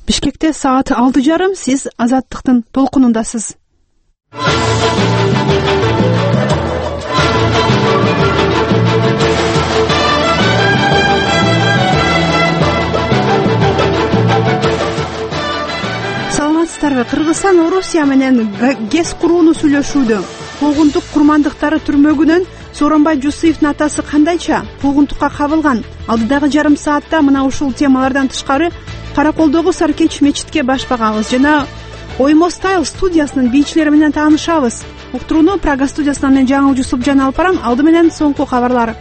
Бишкекте саат 6:30. Сиз Азаттыктын толкунундасыз. Саламатсыздарбы? Кыргызстан Орусия менен ГЭС курууну сүйлөшүүдө. Куугунтук курмандыктары түрмөгүнөн Сооронбай Жусуевдин атасы кандайча куугунтукка кабылган? Алдыдагы жарым саатта мына ушул темалардан тышкары Караколдогу Саркеч мечитке баш багабыз жана Оймо Стайл студиясынын бийчилери менен таанышабыз. Уктурууну Прага студиясынан мен Жаңыл Жусупжан алып барам. Алды менен соңку кабарлар.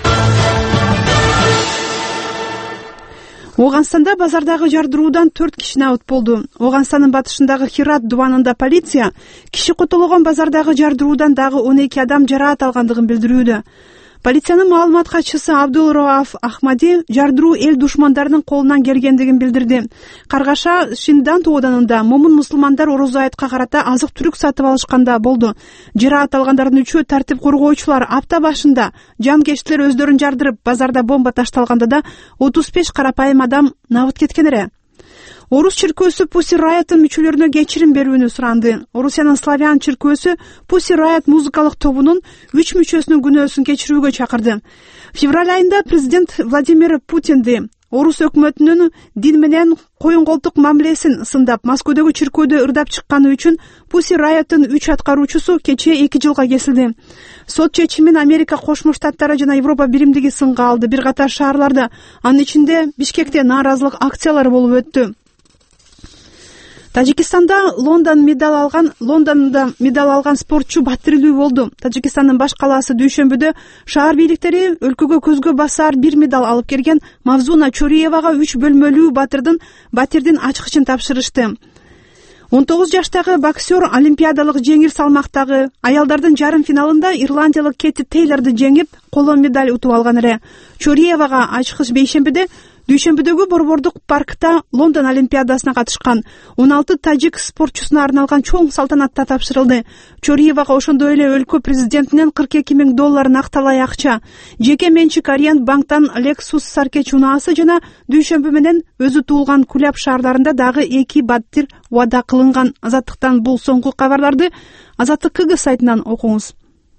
Оганстанда базардагы жардыруудан 4 киши набыт болду. Оганстандын батышындагы Хират дубанында полиция киши котолгон базардагы жардыруудан дагы 12 адам жараат алгандыгын билдирүүдө. Полициянын маалымат катчысы Абдул Роаф Ахмади жардыруу эл душмандарынын колунан келгендигин билдирди. Каргаша Шиндан тооданында момун мусулмандар орозо айтка карата азык-түлүк сатып алышканда болду. Жараат алгандардын 3-өө тартип коргоочулар. Апта башында жанкечтилер өздөрүн жардырып, базарда бомба ташталганда да 35 карапайым адам набыт кеткен эле. Орус чиркөөсү Pussy Riot'тын мүчөлөрүнө кечирим берүүнү суранды. Орусиянын Славян чиркөөсү Pussy Riot музыкалык тобунун 3 мүчөсүнүн күнөөсүн кечирүүгө чакырды. Февраль айында президент Владимир Путинди Орус өкмөтүнүн дин менен коюн колтук мамилесин сындап, Москвадагы чиркөөдө ырдап чыкканы үчүн Pussy Riot'тын 3 аткаруучусу кечээ 2 жылга кесилди. Сот чечимин Америка Кошмо Штаттары жана Европа биримдиги сынга алды. Бир катар шаарларда, анын ичинде Бишкекте нааразылык акциялары болуп өттү. Тажикстанда Лондондо медаль алган спортчу батирилүү болду. Тажикстандын баш калаасы Дүйшөмбүдө шаар бийликтери өлкөгө көзгө басар бир медаль алып келген Мавзуна Чориевага 3 бөлмөлүү батирдин ачкычын тапшырышты. 19 жаштагы боксер олимпиадалык жеңил салмактагы аялдардын жарым финалында ирландиялык Кетти Тейлорду жеңип, коло медаль утуп алган эле. Чориевага ачкыч Дүйшөмбүдөгү Борбордук паркта Лондон олимпиадасына катышкан 16 тажик спортчусуна арналган чоң салтанатта тапшырылды. Чориевага ошондой эле өлкө президентинен $42,000 акталай акча, жеке менчик Ориент банктан Lexus Саркеч унаасы жана Дүйшөмбү менен өзү туулган Куляб шаардарында дагы 2 батир убада кылынган. Азаттыктан бул соңку кабарларды Азаттык КГ сайтынан окуңуз.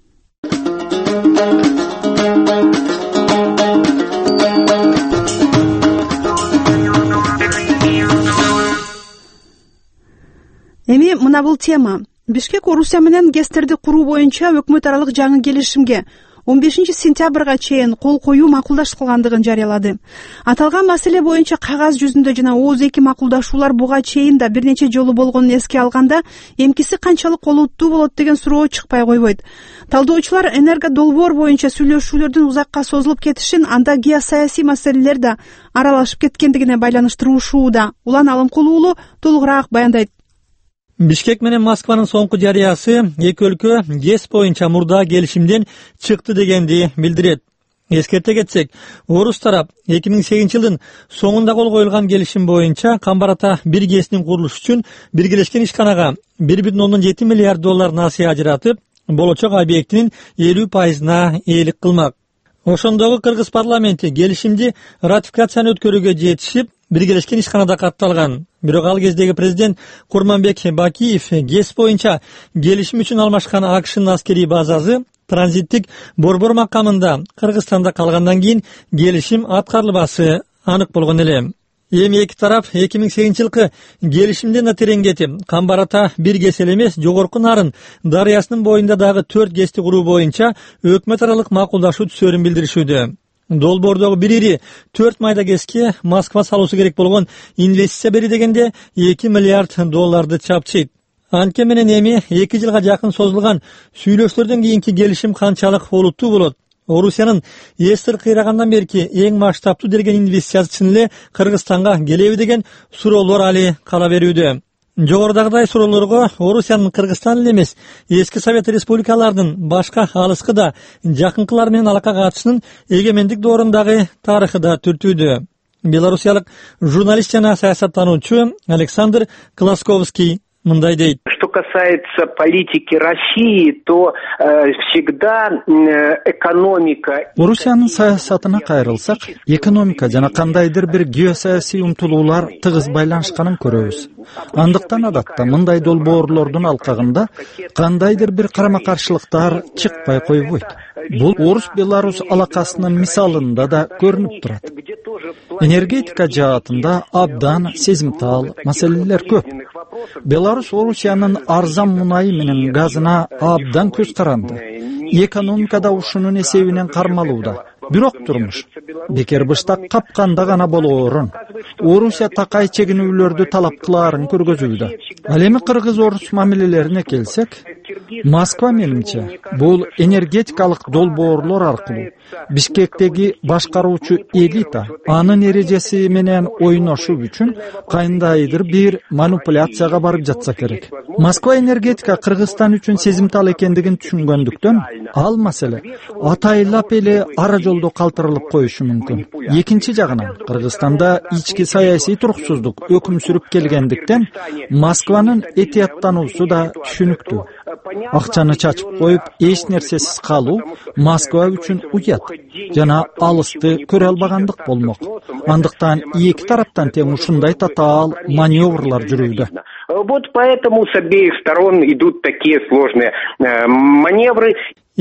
Эми мына бул тема. Бишкек Орусия менен ГЭСтерди куруу боюнча өкмөт аралык жаңы келишимге 15 сентябрга чейин кол коюу макулдашылгандыгын жарыялады. Аталган маселе боюнча кагаз жүзүндө жана ооз эки макулдашуулар буга чейин да бир нече жолу болгонун эске алганда, эмкиси канчалык олуттуу болот деген суроо чыкпай койбойт. Талдоочулар энерго долбоор боюнча сүйлөшүүлөрдүн узакка созулуп кетишин, анда геосаясий маселелер да аралашып кеткендигине байланыштыруушууда. Улан Алымкулуулу толугураак баяндайт. Бишкек менен Москванын соңку жарыясы эки өлкө ГЭС боюнча мурда келишимден чыкты дегенди билдирет. Эскерте кетсек, орус тарап 2008 жылдын соңунда кол коюлган келишим боюнча Камбарата бир ГЭСтин курулушу үчүн биргелешкен ишканага $1,7 миллиард насыя ажыратып, болочок объектинин 50%-на ээлик кылмак. Ошондогу Кыргыз парламенти келишимди ратификацияны өткөрүүгө жетишип, биргелешкен ишканада катталган. Бирок ал кездеги президент Курманбек Бакиев ГЭС боюнча келишим үчүн алмашкан АКШнын аскерий базасы транзиттик борбор макамында Кыргызстанда калгандан кийин келишим аткарылбасы анык болгон эле. Эми эки тарап 2008 жылкы келишимден да тереңдетип, Камбарата бир ГЭС эмес, жогорку Нарын дарыясынын боюнда дагы 4 ГЭСти куруу боюнча өкмөт аралык макулдашуу түзөрүн билдиришүүдө. Долбоордогу бир ири 4 майда ГЭСке Москва салуусу керек болгон инвестиция бери дегенде $2 миллиард чапчыйт. Анткени менен эми 2 жылга жакын созулган сүйлөшүүлөрдөн кийинки келишим канчалык олуттуу болот? Орусиянын эстер кыйрагандан берки эң масштабтуу деген инвестициясы чын эле Кыргызстанга келеби деген суроолор али кала берүүдө. Жогорудагыдай суроолорго Орусиянын Кыргызстан эле эмес, эски Совет республикаларынын башка алыскы да жакынкылар менен алака катышынын эгемендик доорундагы тарыхы да түртүүдө. Белорусиялык журналист жана саясаттануучу Александр Класковский мындай дейт. Что касается политики России, то всегда экономика... Орусиянын саясатына кайрылсак, экономика жана кандайдыр бир геосаясий умтулуулар тыгыз байланышканын көрөбүз. Андыктан адатта мындай долбоорлордун алкагында кандайдыр бир карама-каршылыктар чыкпай койбойт. Бул Орус-Беларус алакасынын мисалында да көрүнүп турат. Энергетика жаатында абдан сезимтал маселелер көп. Беларус Орусиянын арзан мунайы менен газына абдан көз каранды. Экономикада ушунун эсебинен кармалууда. Бирок турмуш бекер быштак капканда гана болоорун. Орусия такай чегинүүлөрдү талап кылаарын көргөзүүдө. Ал эми кыргыз-орус мамилелерине келсек, Москва менимче бул энергетикалык долбоорлор аркылуу Бишкектеги башкаруучу элита анын эрежеси менен ойношуу үчүн кандайдыр бир манипуляцияга барып жатса керек. Москва энергетика Кыргызстан үчүн сезимтал экендигин түшүнгөндүктөн ал маселе атайлап эле ара жолдо калтырылып коюшу мүмкүн. Экинчи жагынан Кыргызстанда ички саясий туруксуздук өкүм сүрүп келгендиктен Москванын этияттануусу да түшүнүктүү. Акчаны чачып коюп эч нерсесиз калуу Москва үчүн уят жана алысты көрө албагандык болмок. Андыктан эки тараптан тең ушундай татаал маневрлар жүрүүдө. Вот поэтому с обеих сторон идут такие сложные маневры.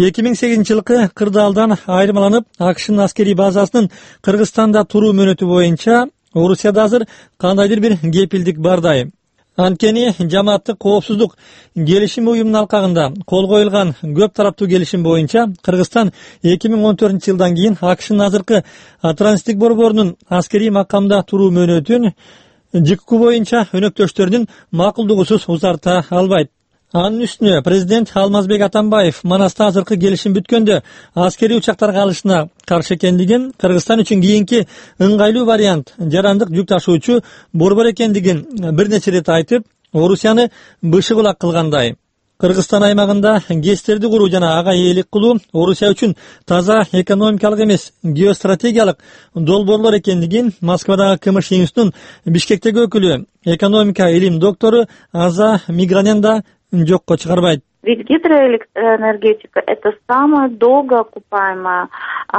2008-жылкы кырдаалдан айырмаланып, АКШнын аскерий базасынын Кыргызстанда туруу мөөнөтү боюнча Орусияда азыр кандайдыр бир кепилдик бардай. Анткени жамааттык коопсуздук келишим уюмунун алкагында кол коюлган көп тараптуу келишим боюнча Кыргызстан 2014-жылдан кийин АКШнын азыркы транзиттик борборунун аскерий макамда туруу мөөнөтүн ЖКК боюнча өнөктөштөрүнүн макулдугусуз узарта албайт. Анын үстүнө президент Алмазбек Атамбаев Манаста азыркы келишим бүткөндө аскерий учактарга алышына каршы экендигин, Кыргызстан үчүн кийинки ыңгайлуу вариант жарандык жүк ташуучу борбор экендигин бир нече рет айтып, Орусияны бышыгылак кылгандай. Кыргызстан аймагында ГЭСтерди куруу жана ага ээлик кылуу Орусия үчүн таза экономикалык эмес, геостратегиялык долбоорлор экендигин Москвадагы КМШ институтунун Бишкектеги өкүлү, экономика илим доктору Аза Мигранян да жокко чыгарбайт. Ведь гидроэнергетика – это самая долго окупаемая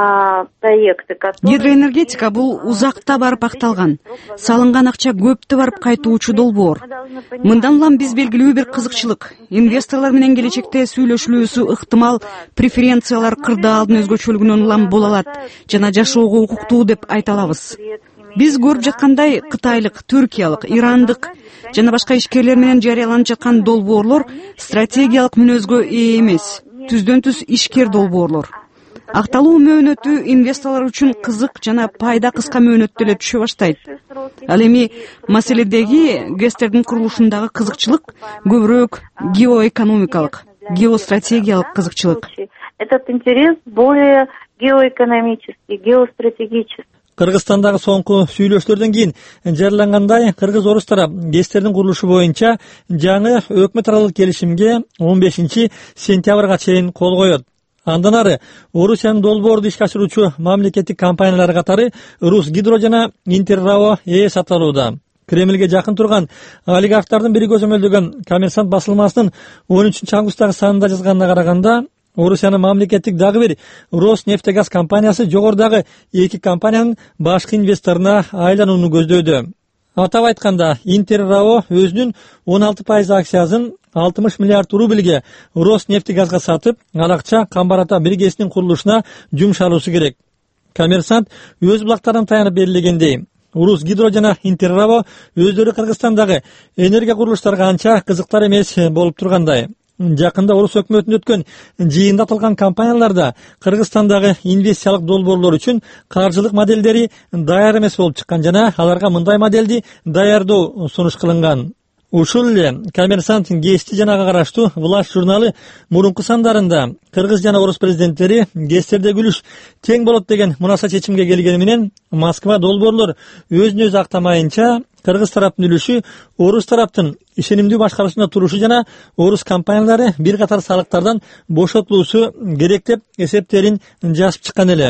проекты. Гидроэнергетика бул узакта барып акталган. Салынган акча көптө барып кайтуучу долбоор. Мындан улам биз белгилүү бир кызыкчылык. Инвесторлор менен келечекте сүйлөшүлүүсү ыктымал преференциялар кырдаалдын өзгөчөлүгүнөн улам боло алат жана жашоого укуктуу деп айта алабыз. Биз көрүп жаткандай кытайлык, түркиялык, ирандык жана башка ишкерлер менен жарыяланып жаткан долбоорлор стратегиялык мүнөзгө ээ эмес, түздөн-түз ишкер долбоорлор. Акталуу мөөнөтү инвесторлор үчүн кызык жана пайда кыска мөөнөттө эле түшө баштайт. Ал эми маселедеги ГЭСтердин курулушундагы кызыкчылык көбүрөөк геоэкономикалык, геостратегиялык кызыкчылык. Этот интерес более геоэкономический, геостратегический. Кыргызстандагы соңку сүйлөшүүлөрдөн кийин жарыялангандай кыргыз-орус тарап ГЭСтердин курулушу боюнча жаңы өкмөт аралык келишимге 15 сентябрга чейин кол коет. Андан ары Орусиянын долбоорду ишке ашыруучу мамлекеттик компаниялар катары Русгидро жана Интеррао сатып алууда. Кремлге жакын турган олигархтардын бири көзөмөлдөгөн Коммерсант басылмасынын 13-августтагы санында жазганына караганда, Орусиянын мамлекеттик дагы бир Роснефтегаз компаниясы жогорудагы эки компаниянын башкы инвесторуна айланууну көздөдө. Атап айтканда, Интеррао өзүнүн 16% акциясын 60 миллиард рубльге Роснефтегазга сатып, ал акча Камбар-Ата бир ГЭСинин курулушуна жумшалуусу керек. Коммерсант өз булактарынан таянып берилгендей, Русгидро жана Интеррао өздөрү Кыргызстандагы энергия курулуштарга анча кызыктар эмес болуп тургандай. Жакында Орус өкмөтүндө өткөн жыйында аталган компанияларда Кыргызстандагы инвестициялык долбоорлор үчүн каржылык моделдери даяр эмес болуп чыккан жана аларга мындай модельди даярдоо сунуш кылынган. Ушул эле Коммерсант ГЭСти жана ага караштуу Власть журналы мурунку сандарында Кыргыз жана Орус президенттери ГЭСтердеги үлүш тең болот деген мунаса чечимге келгени менен Москва долбоорлор өзүн өзү актамайынча Кыргыз тараптын үлүшү Орус тараптын ишенимдүү башкаруусунда турушу жана Орус компаниялары бир катар салыктардан бошотулуусу керек деп эсептерин жазып чыккан эле.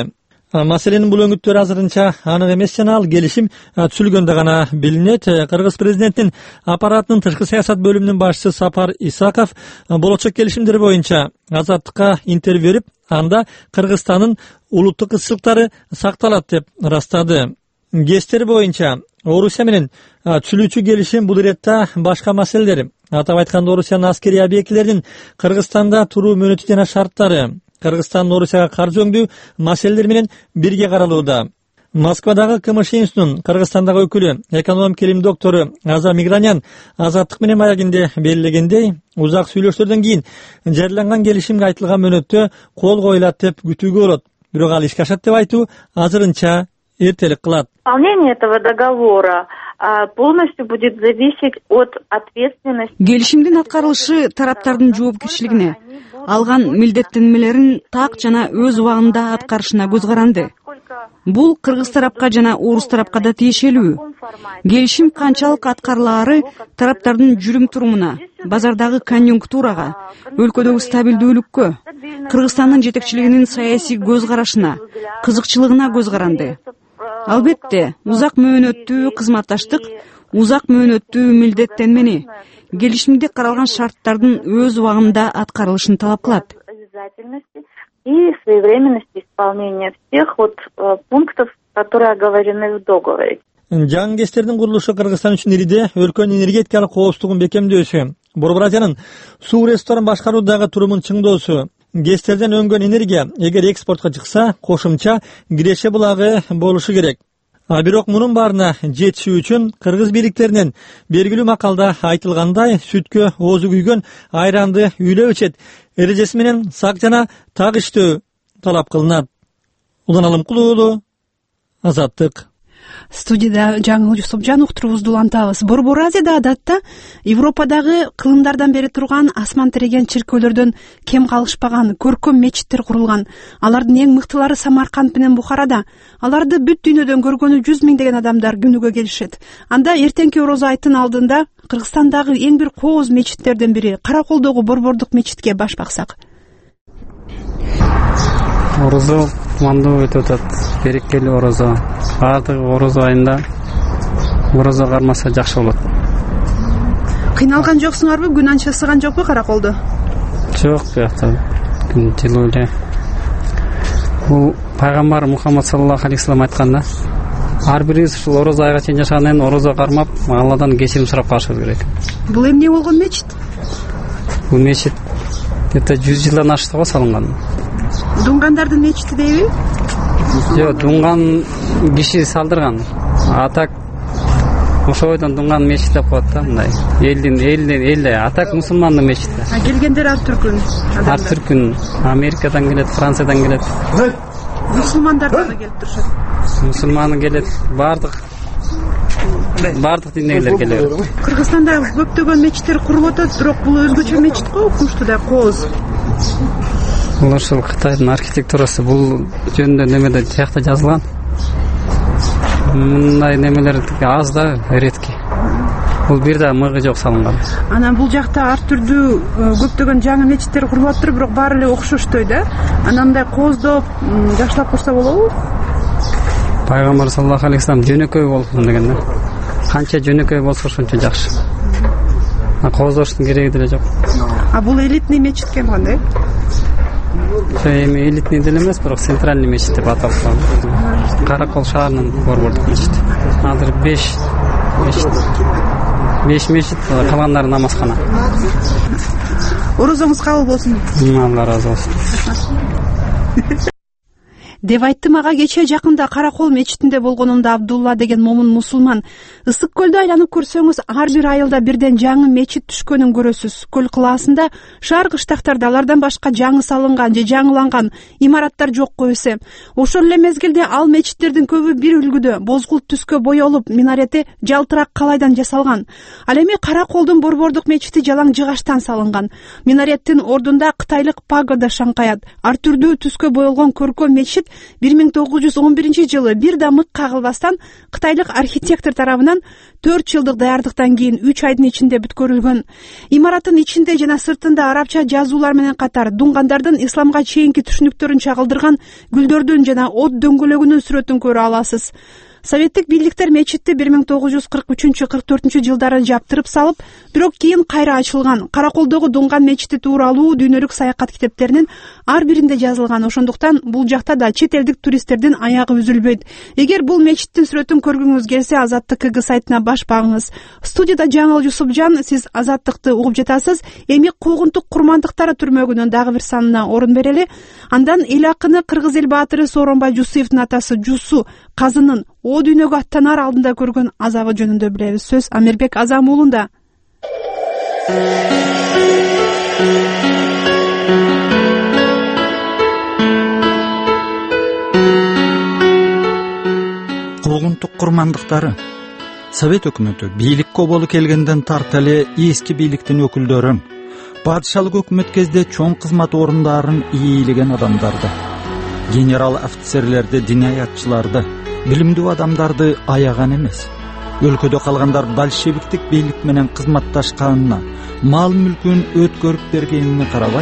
Маселенин бул өңүттөрү азырынча анык эмес жана ал келишим түзүлгөндө гана билинет. Кыргыз президентинин аппаратынын тышкы саясат бөлүмүнүн башчысы Сапар Исаков болочок келишимдер боюнча Азаттыкка интервью берип, анда Кыргызстандын улуттук ысчылыктары сакталат деп ырастады. ГЭСтер боюнча Орусия менен түзүлүүчү келишим бул иретте башка маселелер, атап айтканда Орусиянын аскерий объектилеринин Кыргызстанда туруу мөөнөтү жана шарттары, Кыргызстандын Орусияга каржы өңдүү маселелери менен бирге каралууда. Москвадагы КМШ институтунун Кыргызстандагы өкүлү, экономика илим доктору Аза Мигранян Азаттык менен маегинде белгилегендей, узак сүйлөшүүлөрдөн кийин жарыяланган келишимге айтылган мөөнөттө кол коюлат деп күтүүгө болот. Бирок ал ишке ашат деп айтуу азырынча эртелик кылат. Исполнение этого договора полностью будет зависеть от ответственности. Келишимдин аткарылышы тараптардын жоопкерчилигине, алган милдеттенмелерин так жана өз убагында аткарышына көз каранды. Бул кыргыз тарапка жана орус тарапка да тиешелүү. Келишим канчалык аткарылаары тараптардын жүрүм-турумуна, базардагы конъюнктурага, өлкөдөгү стабилдүүлүккө, Кыргызстандын жетекчилигинин саясий көз карашына, кызыкчылыгына көз каранды. Албетте, узак мөөнөттүү кызматташтык, узак мөөнөттүү милдеттенмени келишимде каралган шарттардын өз убагында аткарылышын талап кылат. И своевременности исполнения всех пунктов, которые оговорены в договоре. Жаңы ГЭСтердин курулушу Кыргызстан үчүн ириде өлкөнүн энергетикалык коопсуздугун бекемдөөсү, Борбор Азиянын суу ресурстарын башкаруудагы турумун чыңдоосу, ГЭСтерден өнгөн энергия эгер экспортко чыкса, кошумча киреше булагы болушу керек. Бирок мунун баарына жетишүү үчүн кыргыз бийликтеринен белгилүү макалда айтылгандай сүткө оозу күйгөн айранды үйлөп ичет эрежеси менен сак жана так иштөө талап кылынат. Улан Алымкулуу уулу, Азаттык. Студияда жаңы Жусупжан уктурубузду улантабыз. Борбор Азияда адатта Европадагы кылымдардан бери турган асман тиреген чиркөөлөрдөн кем калышпаган көркөм мечиттер курулган. Алардын эң мыктылары Самарканд менен Бухарада. Аларды бүт дүйнөдөн көргөнү 100 миңдеген адамдар күнүгө келишет. Анда эртеңки орозо айттын алдында Кыргызстандагы эң бир кооз мечиттерден бири Караколдогу Борбордук мечитке баш баксак. Орозо кумандуу өтүп атат. Берекелүү орозо. Баардыгы орозо айында орозо кармаса жакшы болот. Кыйналган жоксуңарбы? Күн анча ысыган жокпу Караколдо? Жок, бuyakta күн жылуу эле. Бул пайгамбар Мухаммад саллаллаху алейхи вассалам айтканда, ар бирибиз ушул орозо айга чейин жашагандан орозо кармап, Алладан кечирим сурап калышыбыз керек. Бул эмне болгон мечит? Бул мечит 100 жылдан ашты го салынган. Дунгандардын мечити дейби? Жок, дунган киши салдырган. Атак ошо бойдон дунган мечит деп коет да, мындай. Элде атак мусулмандын мечити. Келгендер ар түркүн адамдар. Ар түркүн. Америкадан келет, Франциядан келет. Мусулмандар да келип турушат. Мусулман келет, баардык диндегилер келет. Кыргызстанда көптөгөн мечиттер курулуп атат, бирок бул өзгөчө мечит го, укмуштуу да, кооз. Бул ошол Кытайдын архитектурасы, бул жөнүндө немеде тиякта жазылган. Мындай немелер аз да, редки. Бул бир да мыгы жок салынган. Анан бул жакта ар түрдүү көптөгөн жаңы мечиттер курулуп атыр, бирок баары эле окшоштой да. Анандай кооздоп, жакшылап турса болобу? Пайгамбар саллаллаху алейхи вассалам жөнөкөй болсун деген да. Канча жөнөкөй болсо ошончо жакшы. Кооздоштун кереги деле жок. Бул элитный мечитке кандай? Эми элитный деле эмес, бирок центральный мечит деп аталып калган. Каракол шаарынын борбордук мечити. Азыр 5 мечит, калгандары намазкана. Орозоңуз кабыл болсун. Алла разы болсун. Деп айтты мага кече жакында Каракол мечитинде болгонумда Абдулла деген момун мусулман. Ысык көлдү айланып көрсөңүз, ар бир айылда бирден жаңы мечит түшкөнүн көрөсүз. Көл кылаасында шаар кыштактарда алардан башка жаңы салынган же жаңыланган имараттар жок койсе. Ошол эле мезгилде ал мечиттердин көбү бир үлгүдө бозгулт түскө боёлуп, минарети жалтырак калайдан жасалган. Ал эми Караколдун борбордук мечити жалаң жыгачтан салынган. Минареттин ордунда кытайлык пагода шаңкаят. Ар түрдүү түскө боелгон көркөм мечит кетсек, 1911-жылы бир да мык кагылбастан кытайлык архитектор тарабынан 4 жылдык даярдыктан кийин 3 айдын ичинде бүткөрүлгөн. Имараттын ичинде жана сыртында арабча жазуулар менен катар дунгандардын исламга чейинки түшүнүктөрүн чагылдырган гүлдөрдүн жана от дөңгөлөгүнүн сүрөтүн көрө аласыз. Советтик бийликтер мечитти 1943-44 жылдары жаптырып салып, бирок кийин кайра ачылган. Караколдогу Дунган мечити тууралуу дүйнөлүк саякат китептеринин ар биринде жазылган. Ошондуктан бул жакта да чет элдик туристтердин аягы үзүлбөйт. Эгер бул мечиттин сүрөтүн көргүңүз келсе, Азаттык КГ сайтына баш багыңыз. Студияда Жаңыл Жусупжан, сиз Азаттыкты угуп жатасыз. Эми Куугунтук курмандыктары түрмөгүнүн дагы бир санына орун берели. Андан эл акыны Кыргыз эл баатыры Сооронбай Жусуевдин атасы Жусу казынын о дүйнөгө аттанар алдында көргөн азабы жөнүндө билебиз. Сөз Амирбек Азам уулунда. Куугунтук курмандыктары. Совет өкмөтү бийликке болу келгенден тарта эле эски бийликтин өкүлдөрүн, падышалык өкмөт кезде чоң кызмат орундарын ээлеген адамдарды, генерал офицерлерди, динаятчыларды, билимдүү адамдарды аяган эмес. Өлкөдө калгандар большевиктик бийлик менен кызматташканына, мал мүлкүн өткөрүп бергенине карабай,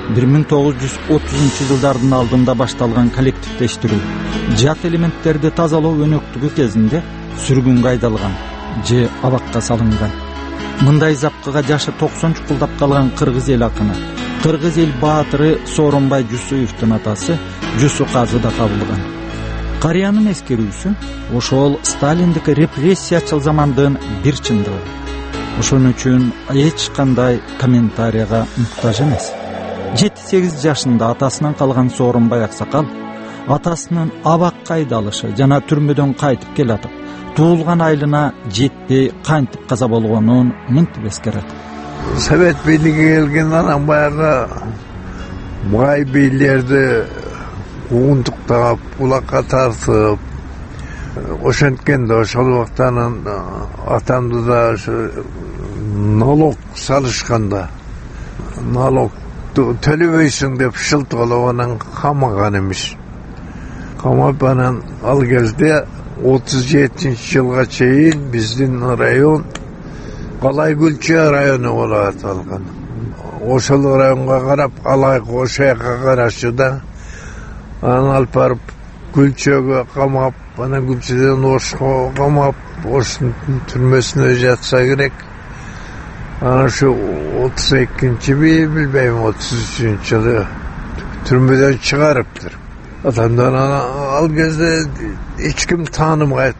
1930 жылдардын алдында башталган коллективдештирүү, жат элементтерди тазалоо өнөктүгү кезинде сүргүнгө айдалган же абакка салынган. Мындай запкыга жашы 90 чукулдап калган кыргыз эл акыны, кыргыз эл баатыры Сооронбай Жусуевдин атасы Жусу казы да табылган. Карыянын эскерүүсү ошол Сталиндик репрессиячыл замандын бир чындыгы. Ошон үчүн эч кандай комментарийга муктаж эмес. 7-8 жашында атасынан калган Сооронбай аксакал атасынын абакка айдалышы жана түрмөдөн кайтып келатып, туулган айылына жетпей кантип каза болгонун мынтип эскерет. Совет бийлиги келген анан баягы бай бийлерди куугунтуктап, кулакка тартып, ошенткенде ошол убактан атамды да налог салышканда, налог төлөбөйсүң деп шылтыгылап анан камаган эмес. Камап анан ал кезде 37-жылга чейин биздин район Калайгүлчө району болуп аталган. Ошол районго карап Алайкы ошояка карашы да. Анан алып барып Гүлчөгө камап, анан Гүлчөдөн Ошко камап, Оштун түрмөсүнө жатса керек. Анан ошо 32-би, билбейм, 33-жылы түрмөдөн чыгарыптыр. Атамдан ал кезде эч ким таанымайт.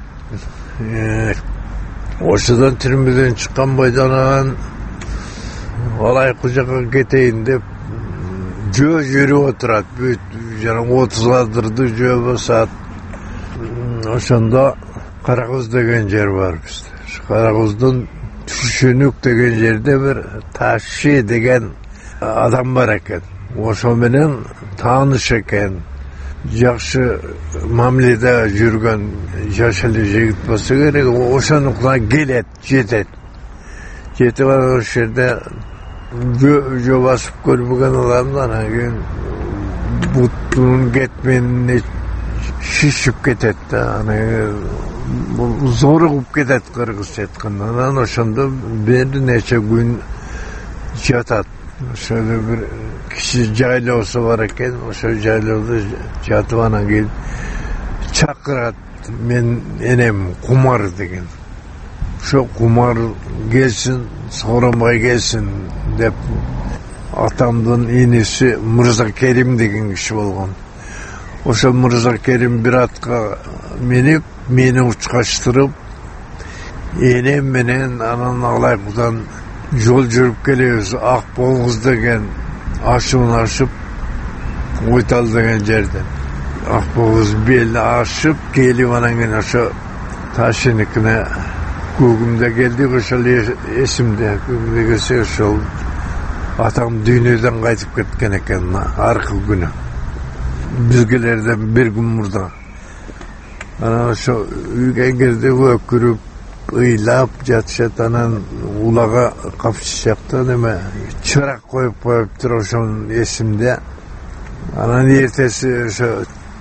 Ошодон түрмөдөн чыккан бойдон анан Алайкы жака кетейин деп жөө жүрүп отурат. Бүт жана 30 адырды жөө басат. Ошондо Каракөз деген жер бар бизде. Каракөздүн Түшүнүк деген жерде бир Таши деген адам бар экен. Ошо менен тааныш экен. Жакшы мамиледе жүргөн жаш эле жигит болсо керек. Ошонукна келет, жетет. Жетип ошол жерде жөө басып көрбөгөн адам анан кийин буттун кетменине шишип кетет да. Анан зоругуп кетет кыргызча айтканда. Анан ошондо бир нече күн жатат. Ошол бир кичи жайлоосу бар экен. Ошол жайлоодо жатып анан кийин чакырат. Мен энем Кумар деген. Ошо Кумар келсин, Сооронбай келсин деп атамдын иниси Мырза Керим деген киши болгон. Ошо Мырза Керим бир атка минип, мени учкачтырып, энем менен анан Алайкыдан жол жүрүп келебиз. Ак Болгуз деген ашуун ашып, Ойтал деген жерден. Ак Болгуз бел ашып, келип анан кийин ошо Ташиникине Күгүмдө келдик. Ошол эсимде. Күгүмдө келсе ошол атам дүйнөдөн кайтып кеткен экен аркы күнү. Бизгелерден бир күн мурда. Анан ошо үйгө кирди, өкүрүп, ыйлап жатышат. Анан улага капчы жакта неме чырак коюп коюптур, ошонун эсимде. Анан эртеси ошо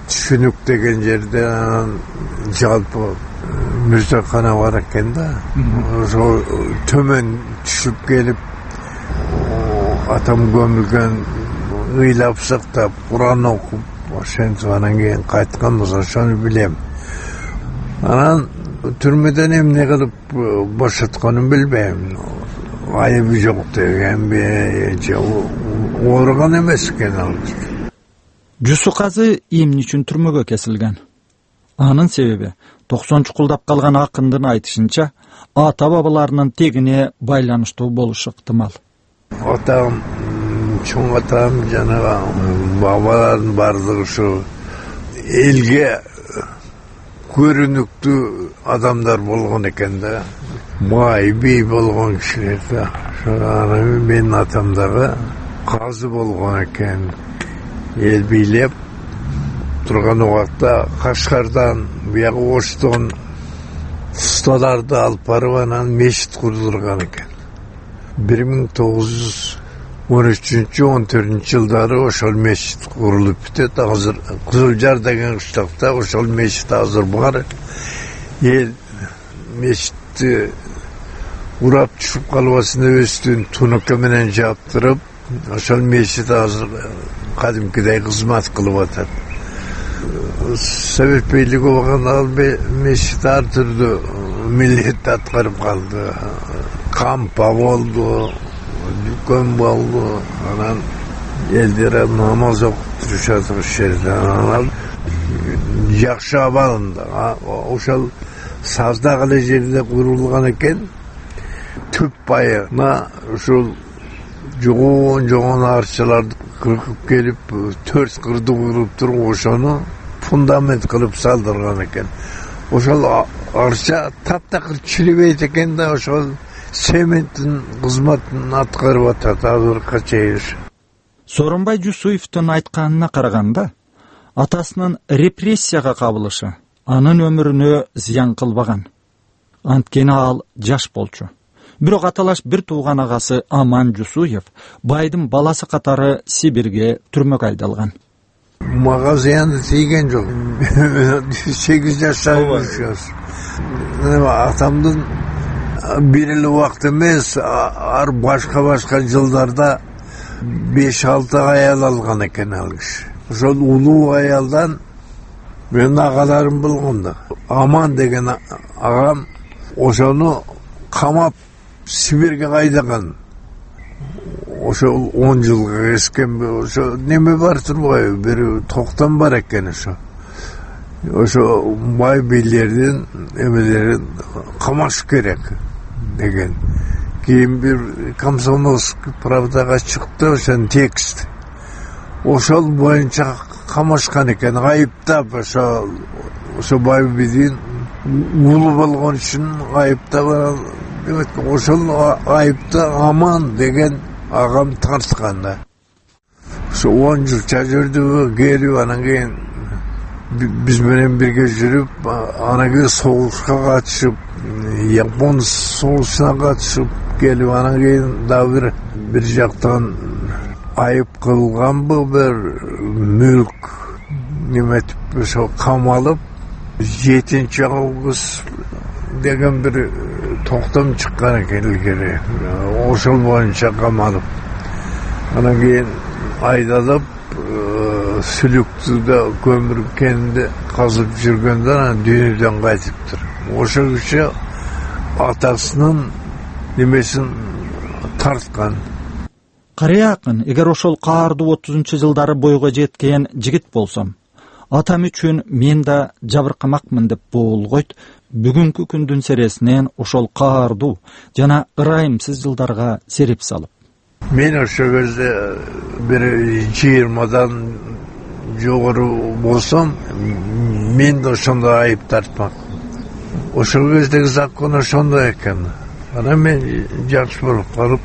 Түшүнүк деген жерде жалпы мырзакана бар экен да. Ошо төмөн түшүп келип атам көмүлгөн ыйлап сактап Куран окуп ошентип анан кийин кайтканбыз, ошону билем. Анан түрмөдөн эмне кылып бошотконун билбейм. Айыбы жок дегенби же ооруган эмес экен ал. Жусуказы эмне үчүн түрмөгө кесилген? Анын себеби 90-чукулдап калган акындын айтышынча ата бабаларынын тегине байланыштуу болушу ыктымал. Атам, чоң атам жана бабалардын бардыгы ушу элге көрүнүктүү адамдар болгон экен да. Бай, бий болгон кишилер да. Ошо менин атам дагы казы болгон экен. Эл бийлеп турган убакта Кашкардан, бияга Оштон усталарды алып барып анан мечит курдурган экен. 1913-14 жылдары ошол мечит курулуп бүтөт. Азыр Кызылжар деген кыштакта ошол мечит азыр бар. Эл мечитти урап түшүп калбасын деп үстүн тунука менен жаптырып, ошол мечит азыр кадимкидей кызмат кылып атат. Совет бийлиги болгондо ал мечит ар түрдүү милдетти аткарып калды. Кампа болду, дүкөн болду, анан элдер намаз окуп турушат ошол жерде. Анан жакшы абалында, ошол Саздак эле жерде курулган экен. Түп байына ушул жогон арчаларды кыркып келип, 4 кырды куруп туруп ошону фундамент кылып салдырган экен. Ошол арча таптакыр чирибейт экен да, ошол цементтин кызматын аткарып атат азыркыга чейин. Сооронбай Жусуевдин айтканына караганда, атасынын репрессияга кабылышы анын өмүрүнө зыян кылбаган. Анткени ал жаш болчу. Бирок аталаш бир тууган агасы Аман Жусуев байдын баласы катары Сибирге түрмөгө айдалган. Мага зыяны тийген жок. 8 жаштагы. Атамдын бир эле убакыт эмес, ар башка жылдарда 5-6 аял алган экен ал киши. Ошол улуу аялдан мен агаларым болгон да. Аман деген агам ошону камап Сибирге кайдаган. Ошол 10 жылга эскенби, ошо неме бар турбайбы, бир токтом бар экен ошо. Ошо бай бийлердин эмелерин камаш керек деген. Кийин бир Комсомольский правдага чыкты ошонун текст. Ошол боюнча камашкан экен, айыптап ошо бай бийлин улуу болгон үчүн айыптап, ошол айыпты Аман деген агам тарткан да. Ошо 10 жыл чажырды келип, анан кийин биз менен бирге жүрүп, анан кийин согушка катышып, Япон согушуна катышып келип, анан кийин дагы бир жактан айып кылганбы, бир мүлк неметип ошо камалып, 7 август деген бир токтом чыккан экен илгери. Ошол боюнча камалып, анан кийин айдалып, Сүлүктүдө көмүр кенинде казып жүргөндө анан дүйнөдөн кайтыптыр. Ошол киши атасынын немесин тарткан. Карыя акын, эгер ошол каардуу 30-жылдары бойго жеткен жигит болсом, атам үчүн мен да жабыркамакмын деп боолгойт. Бүгүнкү күндүн сересинен ошол каардуу жана ырайымсыз жылдарга серип салып. Мен ошол кезде бир 20-дан жогору болсом, мен да ошондой айып тартмак. Ошол кездеги закон ошондой экен. Анан мен жакшы болуп калып,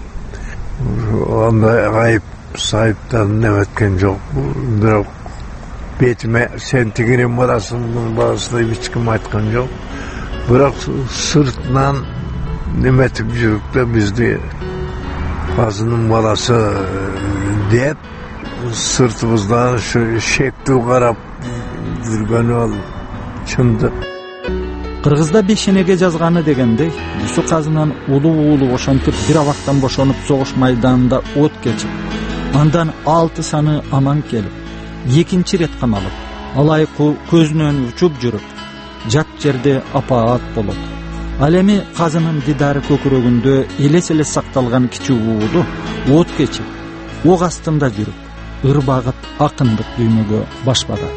андай айып сайыптарын неметкен жок. Бирок бетиме сен тигинин баласынын баласы деп эч ким айткан жок. Бирок сыртынан неметип жүрүп да бизди казынын баласы деп сыртыбыздан шектүү карап жүргөнү ал чындык. Кыргызда бешенеге жазганы дегендей, Жусу казынын улуу уулу ошентип бир абактан бошонуп согуш майданында от кечип, андан 6 саны аман келип, экинчи рет камалып, алайкы көзүнөн учуп жүрүп, жат жерде апаат болот. Ал эми казынын дидары көкүрөгүндө элес-элес сакталган кичүү уулу от кечип, ок астында жүрүп, ыр багыт акындык дүйнөгө баш багат.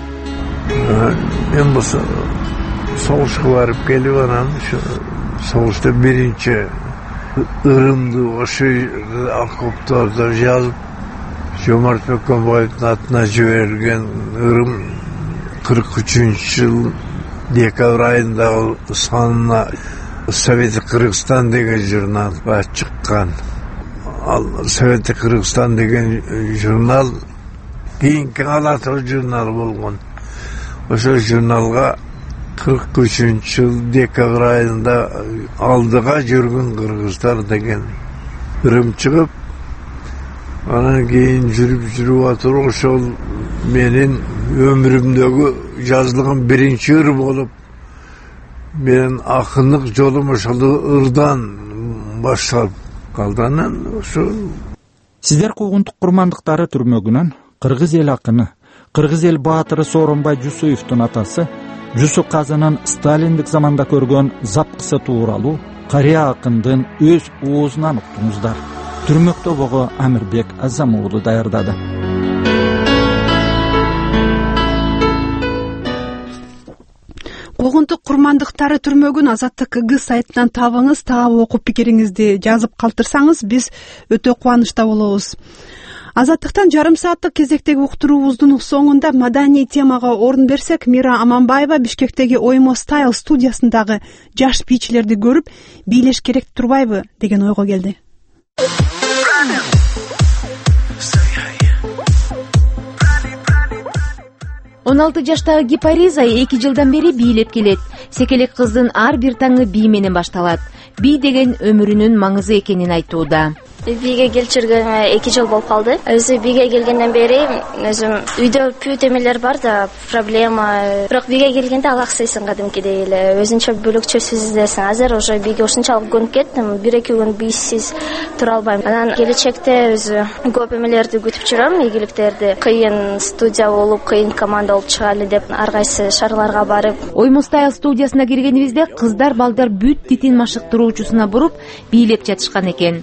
Мен болсо согушка барып келип, анан ушу согушта биринчи ырымды ошо окоптордо жазып, Жомарт Бекмамбаевдин атына жиберилген ырым 43-жыл декабрь айындагы санына Совет Кыргызстан деген журналга чыккан. Ал Совет Кыргызстан деген журнал кийинки алатуу журнал болгон. Ошол журналга 43-жыл декабрь айында алдыга жүргөн кыргыздар деген ырым чыгып, анан кийин жүрүп атып ошол менин өмүрүмдөгү жазылган биринчи ыр болуп, менин акындык жолум ошол ырдан башталып калды. Анан ошол Сиздер куугунтук курмандыктары түрмөгүнөн кыргыз эл акыны, кыргыз эл баатыры Сооронбай Жусуевдин атасы Жусу казынын сталиндик заманда көргөн запкысы тууралуу карыя акындын өз оозунан уктуңуздар. Түрмөктө бого Амирбек Азам уулу даярдады. Куугунтук курмандыктары түрмөгүн Азаттык КГ сайтынан табыңыз, таап окуп пикириңизди жазып калтырсаңыз, биз өтө кубанычта болобуз. Азаттыктан жарым сааттык кезектеги уктуруубуздун соңунда маданий темага орун берсек, Мира Аманбаева Бишкектеги Оймо Style студиясындагы жаш бийчилерди көрүп, бийлеш керек турбайбы деген ойго келди. 16 жаштагы Гипариза 2 жылдан бери бийлеп келет. Секелек кыздын ар бир таңы бий менен башталат. Бий деген өмүрүнүн маңызы экенин айтууда. Бийге келип жүргөнүмө 2 жыл болуп калды. Өзү бийге келгенден бери өзүм үйдө бүт эмелер бар да, проблема. Бирок бийге келгенде алаксыйсың кадимкидей эле. Өзүнчө бөлөкчө сүзүлөсүң. Азыр уже бийге ушунчалык көнүп кеттим. 1-2 күн бийсиз тура албайм. Анан келечекте өзү көп эмелерди күтүп жүрөм, ийгиликтерди. Кыйын студия болуп, кыйын команда болуп чыгалы деп ар кайсы шаарларга барып. Оймо Style студиясына киргенибизде кыздар балдар бүт титин машыктыруучусуна буруп бийлеп жатышкан экен.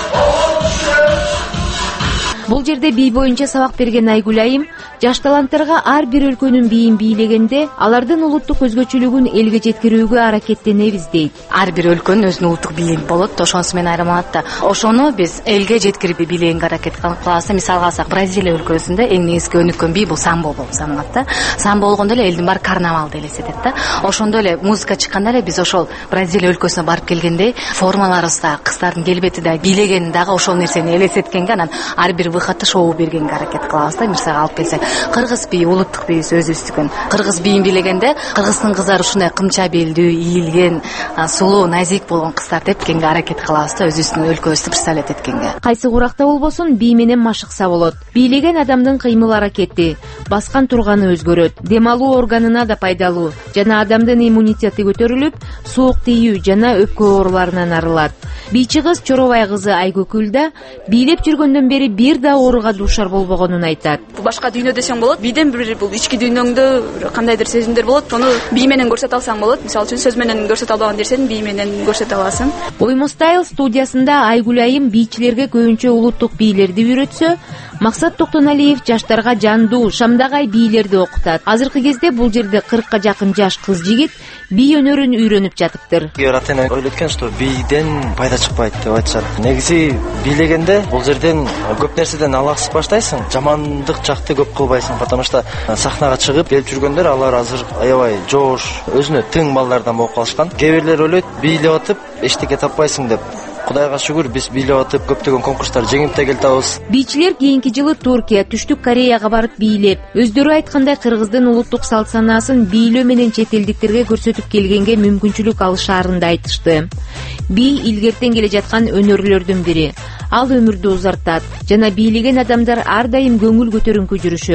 Бул жерде бий боюнча сабак берген Айгүл айым жаш таланттарга ар бир өлкөнүн бийин бийлегенде алардын улуттук өзгөчөлүгүн элге жеткирүүгө аракеттенебиз дейт. Ар бир өлкөнүн өзүнүн улуттук бийи болот, ошонусу менен айырмаланат да. Ошону биз элге жеткирип бийлегенге аракет кылабыз. Мисалга алсак, Бразилия өлкөсүндө эң негизги өнүккөн бий бул самбо болуп саналат да. Самбо болгондо эле элдин баары карнавалды элестетет да. Ошондо эле музыка чыкканда эле биз ошол Бразилия өлкөсүнө барып келгенде формаларыбыз да, кыздардын келбети да, бийлегени дагы ошол нерсени элестеткенге, анан ар бир выходто шоу бергенге аракет кылабыз да. Мисалга алып келсек, кыргыз бийи улуттук бийибиз өзүбүздүкүн. Кыргыз бийин бийлегенде кыргыздын кыздары ушундай кымча белдүү, ийилген, сулуу, назик болгон кыздар деп эткенге аракет кылабыз да, өзүбүздүн өлкөбүздү представлять эткенге. Кайсы куракта болбосун бий менен машыкса болот. Бийлеген адамдын кыймыл аракети, баскан турганы өзгөрөт, дем алуу органына да пайдалуу жана адамдын иммунитети көтөрүлүп, суук тийүү жана өпкө ооруларынан арылат. Бийчи кыз Чоробай кызы Айгөкүл да бийлеп жүргөндөн бери бир да ооруга дуушар болбогонун айтат. Башка дүйнө десең болот, бийден бир бул ички дүйнөңдө кандайдыр сезимдер болот, аны бий менен көрсөтө алсаң болот. Мисалы үчүн сөз менен көрсөтө албаган нерсени бий менен көрсөтө аласың. Оймо Style студиясында Айгүл айым бийчилерге көбүнчө улуттук бийлерди үйрөтсө, Максат Токтоналиев жаштарга жандуу, шамдагай бийлерди окутат. Азыркы кезде бул жерде 40ка жакын жаш кыз жигит бий өнөрүн үйрөнүп жатыптыр. Ата-эне ойлойт экен, что бийден пайда чыкпайт деп айтышат. Негизи бийлегенде бул жерден көп нерседен алаксып баштайсың, жамандык жакты көп кылбайсың, потому что сахнага чыгып келип жүргөндөр алар азыр аябай жоош, өзүнө тең балдардан болуп калышкан. Кээ бирлер ойлойт, бийлеп атып эчтеке таппайсың деп. Кудайга шүгүр, биз бийлеп атып көптөгөн конкурстар жеңип да келатабыз. Бийчилер кийинки жылы Туркия, Түштүк Кореяга барып бийлеп, өздөрү айткандай кыргыздын улуттук салт санаасын бийлөө менен чет элдиктерге көрсөтүп келгенге мүмкүнчүлүк алышаарын да айтышты. Бий илгертен келе жаткан өнөрлөрдүн бири. Ал өмүрдү узартат жана бийлеген адамдар ар дайым көңүл көтөрүңкү жүрүшөт.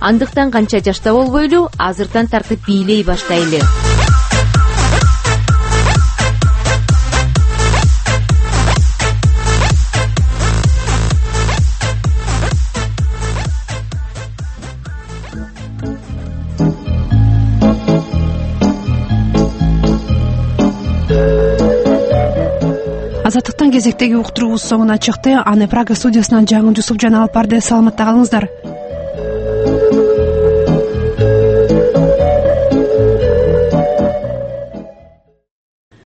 андыктан канча жашта болбойлу азыртан тартып бийлей баштайлы. Азаттыктан кезектеги уктуруубуз соңуна чыкты. Аны Прага студиясынан жаңы Жусуп жана алып барды. Саламатта калыңыздар.